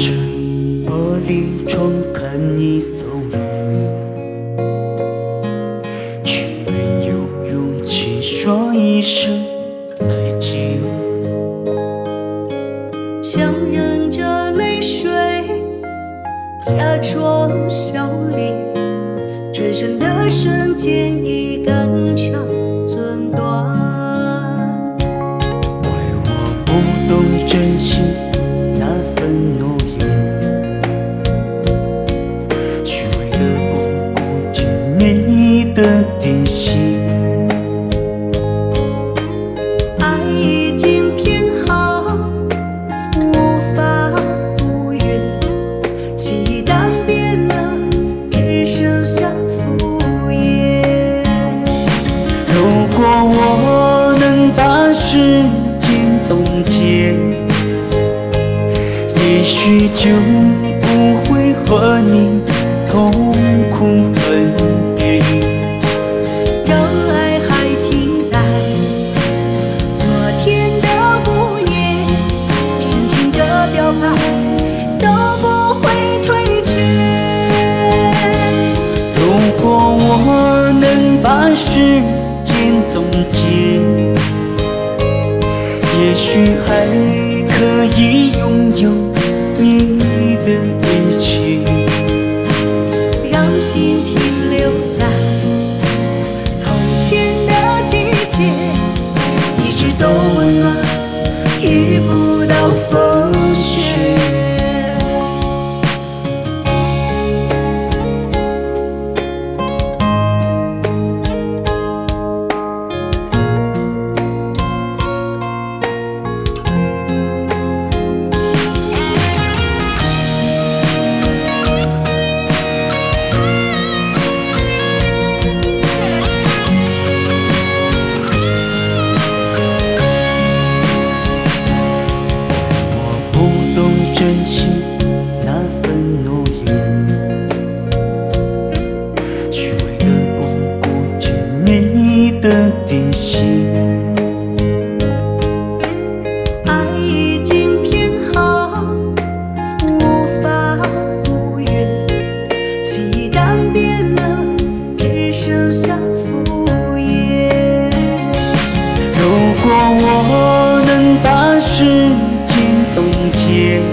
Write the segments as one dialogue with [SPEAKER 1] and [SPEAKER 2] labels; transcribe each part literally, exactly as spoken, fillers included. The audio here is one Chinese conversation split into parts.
[SPEAKER 1] 着玻璃窗看你走远，却没有勇气说一声再见。
[SPEAKER 2] 强忍着泪水，假装笑脸，转身的瞬间已肝肠寸断。
[SPEAKER 1] 怪我不懂珍惜那份诺言，虚伪的不顾及你的底线。
[SPEAKER 2] 爱已经偏好，无法复原，心已淡变了，只剩下敷衍。
[SPEAKER 1] 如果我能把时间冻结，也许就不会和你痛苦分别。
[SPEAKER 2] 让爱还停在昨天的午夜，深情的表白都不会退却。
[SPEAKER 1] 如果我能把时间冻结，也许还可以拥有你的一切。
[SPEAKER 2] 让心停留在从前的季节，一直都温暖，遇不到风雪。
[SPEAKER 1] 珍惜那份诺言，虚伪的不顾及你的底线。
[SPEAKER 2] 爱已经偏好，无法复原，心已淡变了，只剩下敷衍。
[SPEAKER 1] 如果我能把时间冻结，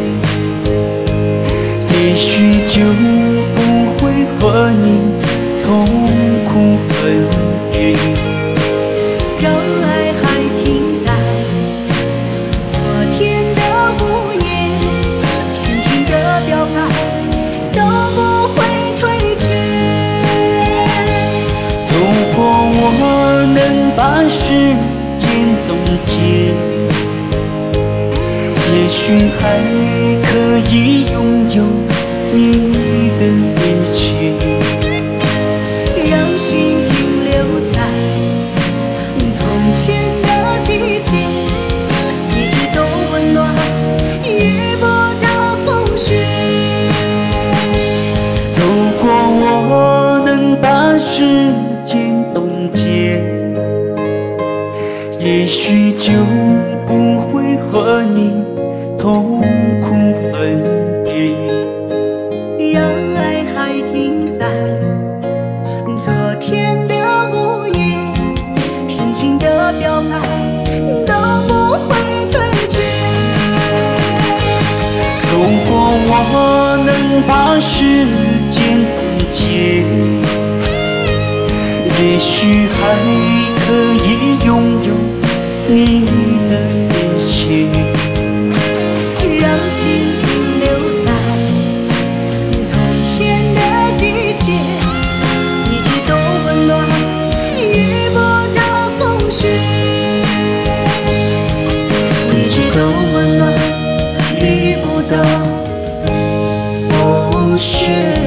[SPEAKER 1] 也许就不会和你痛苦分别。
[SPEAKER 2] 让爱还停在昨天的午夜，深情的表白都不会退却。
[SPEAKER 1] 如果我能把时间冻结，也许还可以拥有你的一切。
[SPEAKER 2] 让心停留在从前的季节，一直都温暖，遇不到风雪。
[SPEAKER 1] 如果我能把时间冻结，也许就不会和你痛苦分别。
[SPEAKER 2] 让爱还停在昨天的午夜，深情的表白都不会退却。
[SPEAKER 1] 如果我能把时间冻结，也许还可以拥有你的一切。
[SPEAKER 2] 让心停留在从前的季节，一直都温暖，遇不到风雪。一直都温暖，遇不到风雪。